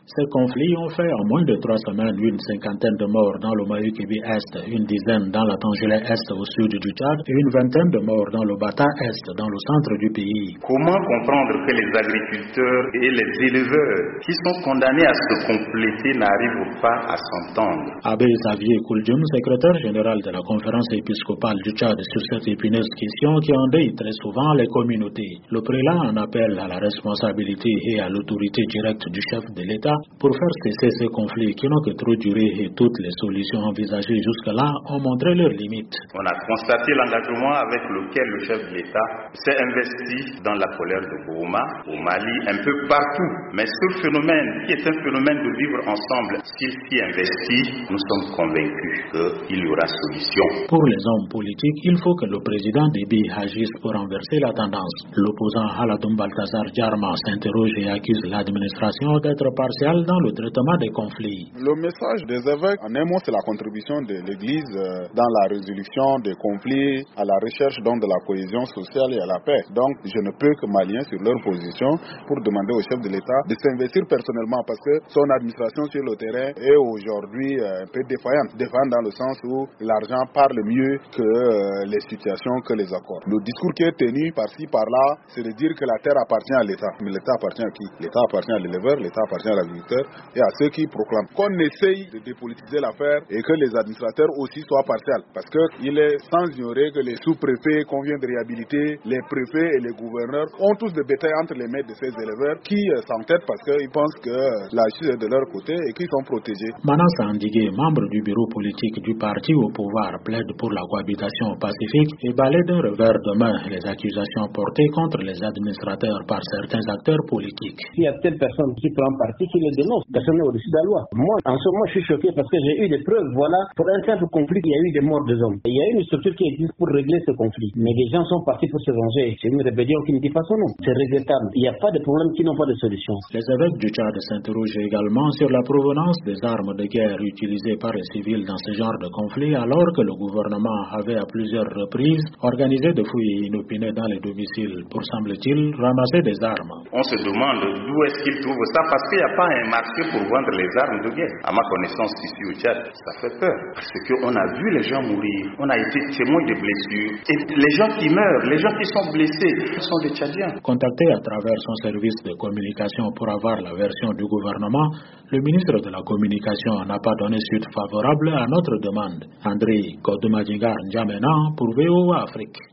Ces conflits ont fait en moins de 3 semaines une cinquantaine de morts dans le Mayukébi-Est, une dizaine dans la Tangélé-Est au sud du Tchad et une vingtaine de morts dans le Bata-Est dans le centre du pays. Comment comprendre que les agriculteurs et les éleveurs qui sont condamnés à se compléter n'arrivent pas à s'entendre? Abbé Xavier Kouldjoum, secrétaire général de la conférence épiscopale du Tchad sur cette épineuse question qui endeuille très souvent les communautés. Le prélat en appelle à la responsabilité et à l'autorité directe du chef de l'État pour faire cesser ces conflits qui n'ont que trop duré et toutes les solutions envisagées jusque-là ont montré leurs limites. On a constaté l'engagement avec lequel le chef de l'État s'est investi dans la colère de Bourouma, au Mali, un peu partout. Mais ce phénomène, qui est un phénomène de vivre ensemble, s'il s'y investit, nous sommes convaincus qu'il y aura solution. Pour les hommes politiques, il faut que le président Déby agisse pour renverser la tendance. L'opposant Haladoum Balthazar Diarma s'interroge et accuse l'administration d'être partiale dans le traitement des conflits. Le message des évêques, en un mot, c'est la contribution de l'Église dans la résolution des conflits, à la recherche donc de la cohésion sociale et à la paix. Donc, je ne peux que m'aligner sur leur position pour demander au chef de l'État de s'investir personnellement parce que son administration sur le terrain est aujourd'hui un peu défaillante. Défaillante dans le sens où l'argent parle mieux que les situations, que les accords. Le discours qui est tenu par-ci, par-là, c'est de dire que la terre appartient à l'État. Mais l'État appartient à qui? L'État appartient à l'éleveur, l'État appartient à l'agriculteur et à ceux qui proclament. Qu'on essaye de dépolitiser l'affaire et que les administrateurs aussi soient partiels. Parce qu'il est sans ignorer que les sous-préfets qu'on vient de réhabiliter, les préfets et les gouverneurs ont tous des bétails entre les mains de ces éleveurs qui s'entêtent parce qu'ils pensent que la justice est de leur côté et qu'ils sont protégés. Manas Andigué, membre du bureau politique du parti au pouvoir, plaide pour la cohabitation pacifique et balaie d'un revers de main les accusations portées contre les administrateurs par certains acteurs politiques. Il y a telle personne qui prend parti, qui le dénonce. Personne n'est au-dessus de la loi. Moi, en ce moment, je suis choqué parce que j'ai eu des preuves. Voilà, pour un simple conflit, il y a eu des morts des hommes. Il y a une structure qui existe pour régler ce conflit. Mais les gens sont partis pour se venger. C'est une rébellion qui ne dit pas son nom. C'est regrettable. Il n'y a pas de problème qui n'ont pas de solution. Les évêques du Tchad s'interrogent également sur la provenance des armes de guerre utilisées par les civils dans ce genre de conflit, alors que le gouvernement avait à plusieurs reprises organisé des fouilles inopinées dans les domiciles pour, semble-t-il, ramasser des armes. On se demande d'où est-ce qu'ils trouvent ça, parce qu'il n'y a pas un marché pour vendre les armes de guerre. À ma connaissance, ici au Tchad, ça fait peur. Parce qu'on a vu les gens mourir, on a été témoins de blessures. Et les gens qui meurent, les gens qui sont blessés, sont des Tchadiens. Contacté à travers son service de communication pour avoir la version du gouvernement, le ministre de la Communication n'a pas donné suite favorable à notre demande. André Kodumadingar N'Djamena pour VOA Afrique.